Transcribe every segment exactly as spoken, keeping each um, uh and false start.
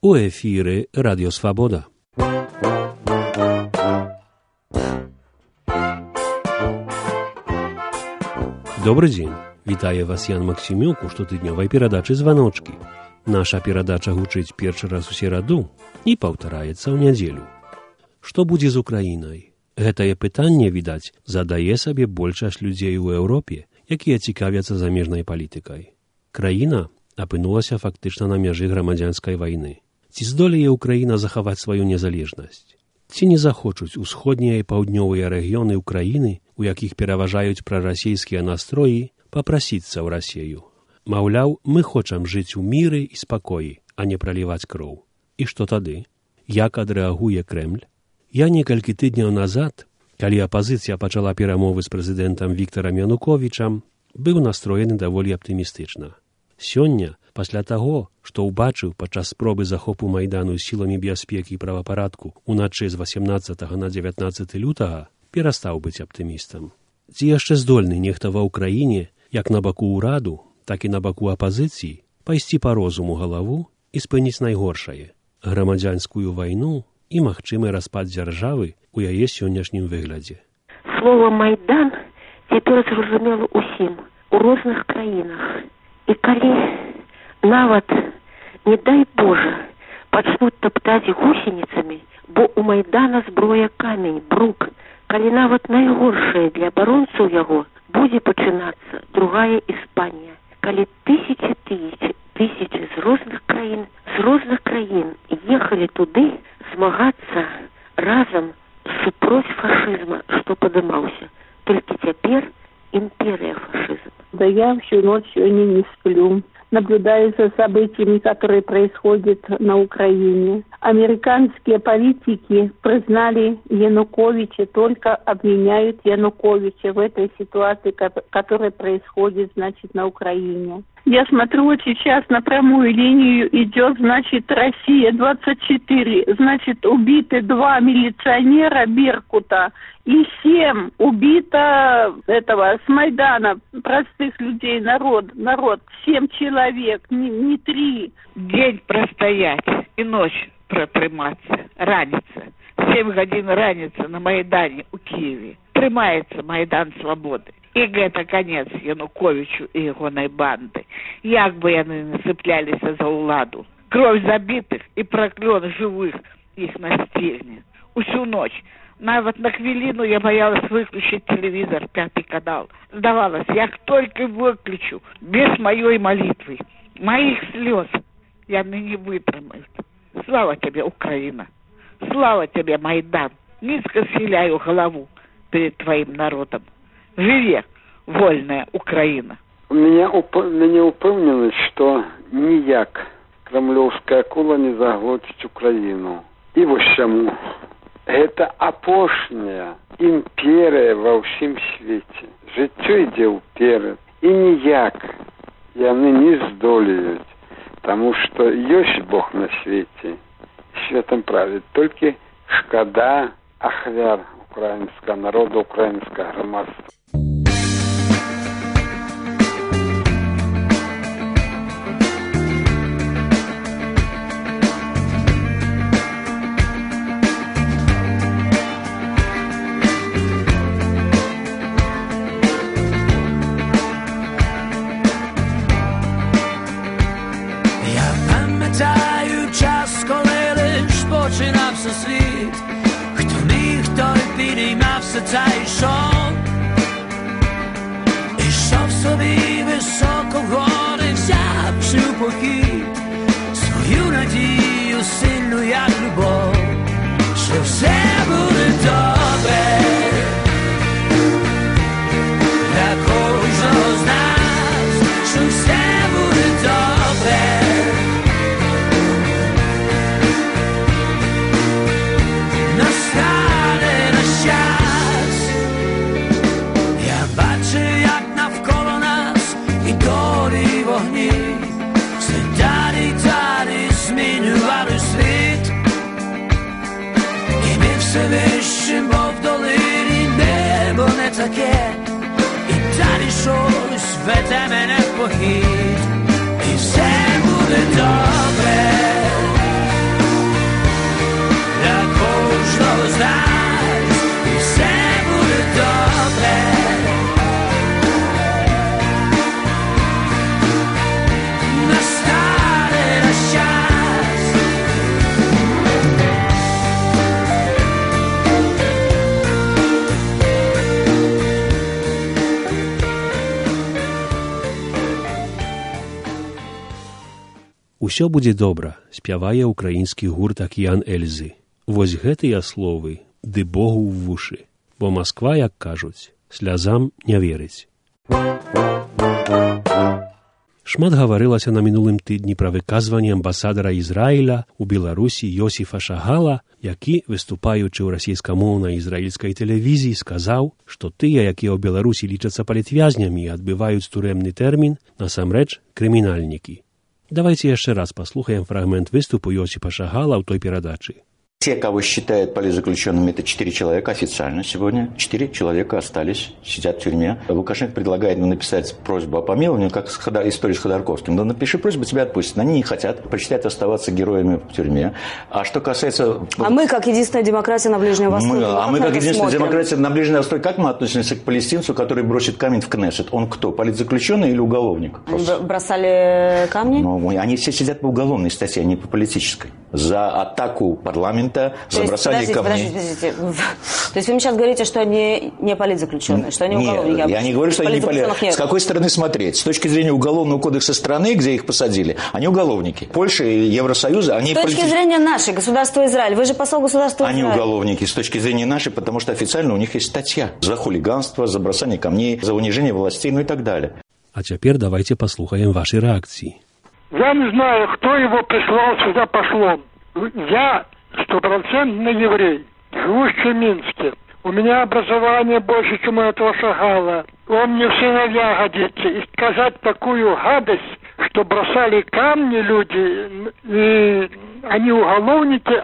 У ефірі Радіо Свобода. Добрый дзень. Вітае вас Ян Максімюк у штотыднёвай перадачы «Званочкі». Наша перадача гучыць першы раз у сераду і паўтараецца ў нядзелю. Што будзе з Украінай? Гэтае пытанне, відаць, задае сабе большасць людзей у Еўропе, якія цікавяцца замежнай палітыкай. Краіна апынулася фактычна на мяжы грамадзянскай вайны. Ці здолее Украіна захаваць сваю незалежнасць? Ці не захочуць усходнія і паўднёвыя рэгіёны Украіны, у якіх пераважаюць прарасійскія настроі, папрасіцца ў Расею? Маўляў, мы хочам жыць у міры і спакоі, а не праліваць кроў. І што тады? Як адрэагуе Крэмль? Я некалькі тыдняў назад, калі апазіцыя пачала перамовы з прэзідэнтам Віктарам Януковічам, быў настроены даволі аптымістычна. Сёння, пасля таго, што ўбачыў падчас спробы захопу Майдану сіламі бяспекі і правапарадку уначы з васямнаццатага на дзевятнаццаты лютага, перастаў быць аптымістам. Ці яшчэ здольны нехта ва ўкраіне, як на баку ўраду, так і на баку апазіцыі, пайсці па розуму галаву і спыніць найгоршае – грамадзянскую вайну і магчымы распад дзяржавы ў яе сённяшнім выглядзе. Слова «Майдан» цяпер зразумела ўсім, у розных краінах. І калі нават, не дай Божа, пачнуць таптаць гусеніцамі, бо у Майдана зброя камень, брук, калі нават найгоршае для абаронцаў яго будзе пачынацца другая Іспанія, калі тысячы тысячы тысячы з розных краін, з розных краін ехалі туды змагацца разам супроць фашызма, што падымаўся. Толькі цяпер империя фашизма. Да я всю ночь сегодня не сплю. Наблюдаю за событиями, которые происходят на Украине. Американские политики признали Януковича, только обвиняют Януковича в этой ситуации, которая происходит, значит, на Украине. Я смотрю, вот сейчас на прямую линию идет, значит, Россия двадцать четыре. Значит, убиты два милиционера Беркута и семь убито этого с Майдана простых людей, народ, народ, семь человек, не, не три. День простоять и ночь протрыматься, раніца. Семь гадзін раніца на Майдане у Киеве. Трымаецца Майдан свободы. І гэта канец Януковічу і ягонай банды. Як бы яны насыпляліся за ўладу. Кровь забітых і праклён жывых іх настигне. Усю ноч. Нават на хвіліну я боялась выключить телевизор, пятый канал. Сдавалось, як только выключу, без моей молитвы, моих слез, яны не вытрымают. Слава тебе, Украина! Слава тебе, Майдан! Низко схиляю голову перед твоим народом. Живи, вольная Украина! У меня, уп... меня упевненість, що ніяк кремлевская акула не заглотить Украину. И вот чему. Это апошняя империя во всем свете. Життя йде вперед. И ніяк яны не здолеют. Потому что есть Бог на свете. Светом правит. Только шкода ахвяр украинского народа, украинского громадства. Світ, хто міг, той підіймався та йшов, ішов собі високо вгори, взявши у похід свою надію сильну, як любов, що все буде добре для кожного з нас, що все буде добре. Вищим, бо в долині небо не таке, і далі щось веде мене в похід, і все буде добре. «Усё будзе добра», спявае ўкраінскі гурт «Акіян Эльзы». Вось гэтыя словы ды Богу ў вушы, бо Масква, як кажуць, слязам не верыць. Шмат гаварылася на мінулым тыдні пра выказванне амбасадара Ізраіля ў Беларусі Йосіфа Шагала, які, выступаючы ў расійскамоўнай ізраільскай тэлевізіі, сказаў, што тыя, якія ў Беларусі лічацца палітвязнямі і адбываюць турэмны тэрмін, насамрэч крымінальнікі. Давайте яшчэ раз паслухаем фрагмент выступу Йосифа Шагала ў той перадачы. Те, кого считают политзаключенными, это четыре человека официально сегодня. Четыре человека остались, сидят в тюрьме. Лукашенко предлагает ему написать просьбу о помиловании, как история с Ходорковским. Да напиши просьбу, тебя отпустят. Они не хотят, предпочитают оставаться героями в тюрьме. А что касается... А мы, как единственная демократия на Ближнем Востоке, мы, А мы, как единственная смотрим? демократия на Ближнем Востоке, как мы относимся к палестинцу, который бросит камень в Кнессет? Он кто, политзаключенный или уголовник? Б- бросали камни? Ну, они все сидят по уголовной статье, а не по политической. За атаку парламента, за есть, бросание камней. Подождите, подождите. То есть вы сейчас говорите, что они не политзаключенные, что они уголовники? Нет, я не говорю, что они не политзаключенные. С какой стороны смотреть? С точки зрения Уголовного кодекса страны, где их посадили, они уголовники. Польша и Евросоюза, они... С точки полити... зрения нашей, государства Израиль. Вы же посол государства Израиль. Израиль. Они уголовники с точки зрения нашей, потому что официально у них есть статья за хулиганство, за бросание камней, за унижение властей, ну и так далее. А теперь давайте послухаем ваши реакции. Я не знаю, кто его прислал сюда послом. Я стопроцентный еврей, живущий в Минске. У меня образование больше, чем у этого Шагала. Он мне в сыновья годится. И сказать такую гадость, что бросали камни люди, и они уголовники,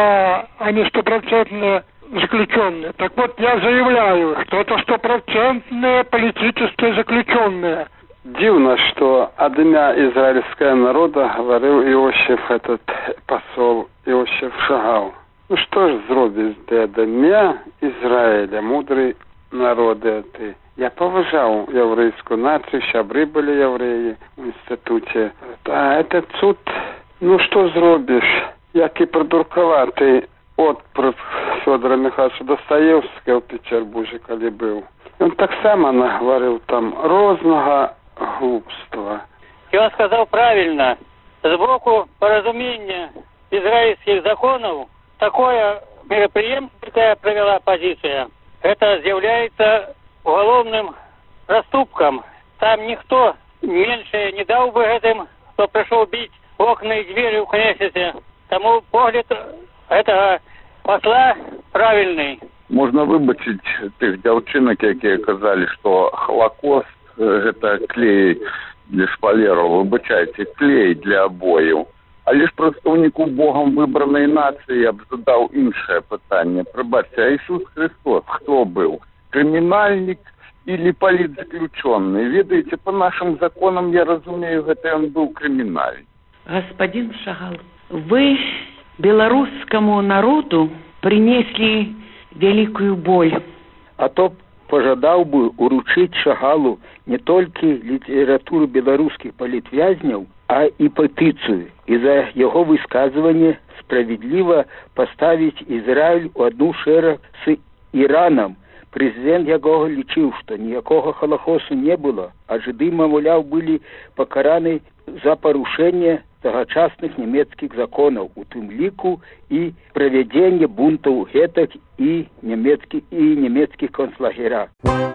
а они стопроцентные заключенные. Так вот, я заявляю, что это стопроцентные политические заключенные. Дивно, что от имя израильского народа говорил Иосиф, этот посол Иосиф Шагал. Ну что ж зробиш, де до ім'я Ізраїля, мудрий народи ти. Я поважав єврейську націю, щабри були євреї в інституті. А этот суд, ну що зробиш, як і придуркуватий отпрыск Федора Михайловича Достоєвського в Петербурзі, коли був. Він так само наговорив там розного глупства. И он сказал правильно. Сбоку поразумения израильских законов такое мероприятие, какая провела оппозиция, это является уголовным проступком. Там никто меньше не дал бы этим, кто пришел бить окна и двери в Кнессете. Тому погляд этого посла правильный. Можна вибачити тих дівчинок, які казали, що Холокост – це клей для шпалерів. Вибачайте, клей для обоїв. Але ж представнику Богом вибраної нації я б задав інше питання. Пробачте, а Ісус Христос хто був? Кримінальник или политзаключенный? Видите, по нашим законам, я разумею, это он был криминальный. Господин Шагал, вы белорусскому народу принесли великую боль. А то пожадал бы уручить Шагалу не только литературу белорусских политвязнев, а и петицию. И за его высказывание справедливо поставить Израиль у одну шеру с Ираном. Президент якого лічив, що ніякого Холокосту не було, а жиди, мовляв, були покарані за порушення тогочасних німецьких законів, у тим ліку і проведення бунтів геток і німецьких, і німецьких концлагерах.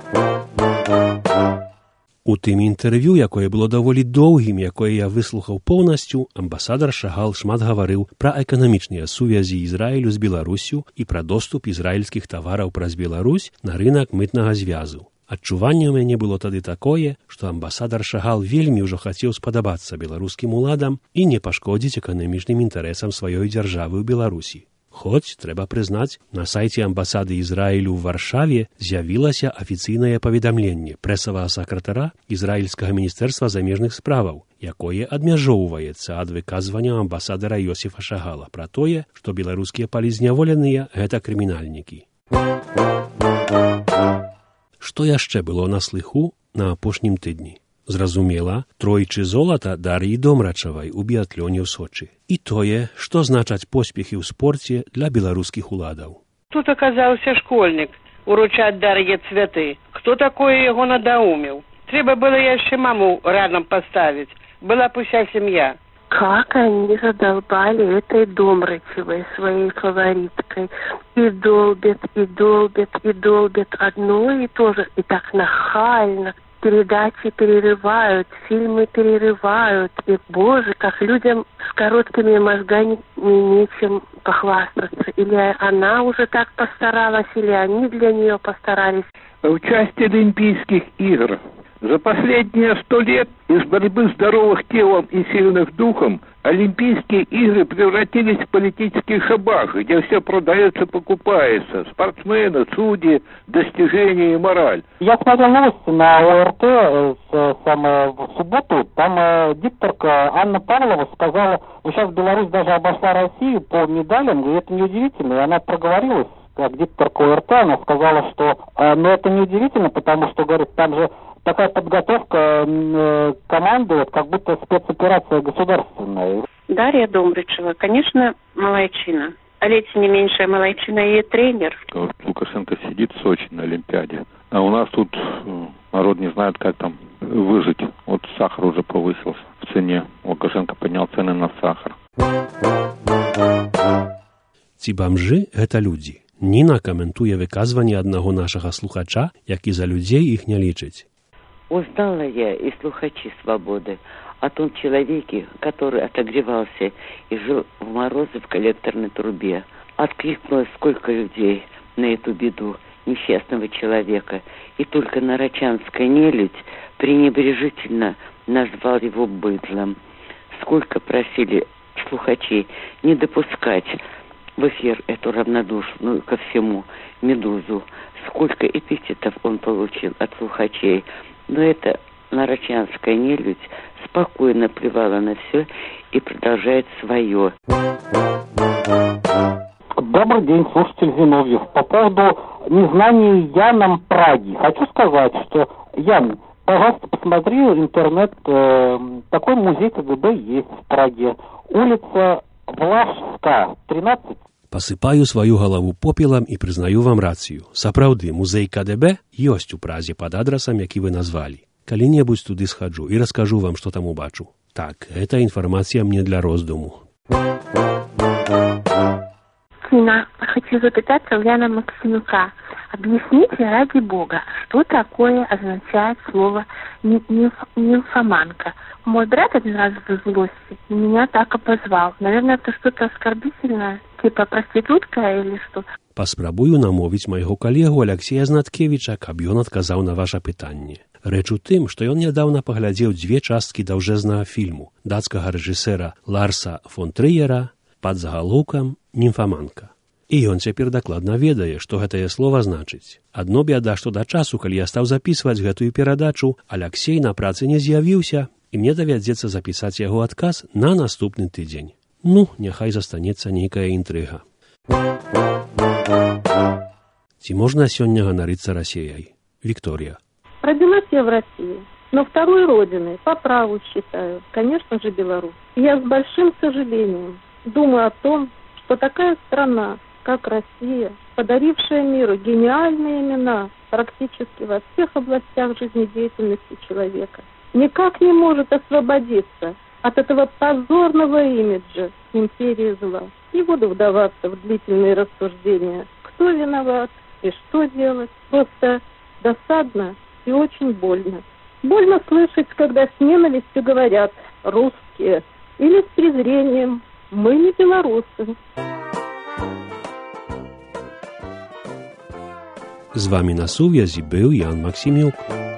У тым інтэрв'ю, якое было даволі доўгім, якое я выслухаў поўнасцю, амбасадар Шагал шмат гаварыў пра эканамічныя сувязі Ізраілю з Беларусю і пра доступ ізраільскіх тавараў праз Беларусь на рынак мытнага звязу. Адчуванне ў мяне было тады такое, што амбасадар Шагал вельмі ўжо хацеў спадабацца беларускім уладам і не пашкодзіць эканамічным інтарэсам сваёй дзяржавы ў Беларусі. Хоць, трэба прызнаць, на сайце амбасады Ізраілю ў Варшаве з'явілася афіцыйнае паведамленне прэсавага сакратара Ізраільскага міністэрства замежных справаў, якое адмяжоўваецца ад выказвання амбасадара Йосіфа Шагала пра тое, што беларускія палізняволеныя – гэта крымінальнікі. Што яшчэ было на слыху на апошнім тыдні? Зразумела, тройчы золата Дар'і Домрачавай у біятлоне ў Сочы. І тое, што значаць поспехі ў спорце для беларускіх уладаў. Тут аказаўся школьнік уручаць Дар'е цвяты. Хто такое яго надоуміў? Трэба было яшчэ маму радам паставіць. Была б уся сям'я. Как они задолбали этой Домрачевой, своей фавориткой. И долбят, и долбят, и долбят одно и то же. И так нахально. Передачи перерывают, фильмы перерывают. И, боже, как людям с короткими мозгами нечем похвастаться. Или она уже так постаралась, или они для нее постарались. Участие в Олимпийских играх. За последние сто лет из борьбы здоровых телом и сильных духом Олимпийские игры превратились в политический шабаш, где все продается, покупается. Спортсмены, судьи, достижения и мораль. Я смотрел новости на ОРТ с, самое, в субботу. Там э, дикторка Анна Павлова сказала, что сейчас Беларусь даже обошла Россию по медалям, и это неудивительно. И она проговорилась, как дикторка ОРТ, она сказала, что э, ну, это неудивительно, потому что, говорит, там же такая подготовка э, команды, вот, как будто спецоперация государственная. Дарья Домрачева, конечно, молодчина. А ведь не меньшая молодчина и тренер. Вот Лукашенко сидит в Сочи на Олимпиаде, а у нас тут э, народ не знает, как там выжить. Вот сахар уже повысился в цене. Лукашенко поднял цены на сахар. Ці бомжи – это люди. Нина коментує выказывание одного нашего слухача, який за людей их не лечить. Узнала я и слухачи свободы о том человеке, который отогревался и жил в морозы в коллекторной трубе. Откликнулось сколько людей на эту беду несчастного человека, и только нарочанская нелюдь пренебрежительно назвал его быдлом. Сколько просили слухачей не допускать в эфир эту равнодушную ко всему медузу. Сколько эпитетов он получил от слухачей. Но эта нарочанская нелюдь спокойно плевала на все и продолжает свое. Добрый день, слушатель Зиновьев. По поводу незнания Яном Праги. Хочу сказать, что, Ян, пожалуйста, посмотри интернет. Э, такой музей КГБ есть в Праге. Улица Влажская, тринадцать. Пасыпаю сваю галаву попелам і прызнаю вам рацыю. Сапраўды, музей КДБ ёсць у Празе пад адрасам, які вы назвалі. Калі-небудзь туды схаджу і раскажу вам, што там убачу. Так, гэта інфармацыя мне для роздуму. Нина, хочу запитаться у Яна Максимюка. Объясните, ради Бога, что такое означает слово «нимфоманка». Мой брат один раз в злости меня так обозвал. Наверное, это что-то оскорбительное, типа проститутка или что. Паспрабую намовіць майго калегу Алексея Знаткевіча, каб ён адказаў на ваша пытанне. Рэч у тым, што ён нядаўна паглядзеў дзве часткі даўжэзнага фільму дацкага рэжысэра Ларса фон Трыера пад загалоўкам «Нимфоманка». І ён цяпер дакладна ведае, што гэтае слова значыць. Адно бяда, што да часу, калі я стаў запісваць гэтую перадачу, Алексей на працы не з'явіўся, і мне давядзецца запісаць яго адказ на наступны тыдзень. Ну, няхай застанецца нейкая інтрыга. Ці можна сёння ганарыцца Расіяй? Виктория. Родилась я в России, но второй родиной по праву считаю, конечно же, Беларусь. Я с большим сожалением думаю о том, что такая страна, как Россия, подарившая миру гениальные имена практически во всех областях жизнедеятельности человека, никак не может освободиться от этого позорного имиджа империи зла. Не буду вдаваться в длительные рассуждения, кто виноват и что делать. Просто досадно и очень больно. Больно слышать, когда с ненавистью говорят «русские» или с презрением «мы не белорусы». З вами на сувязі był Jan Maksimiuk.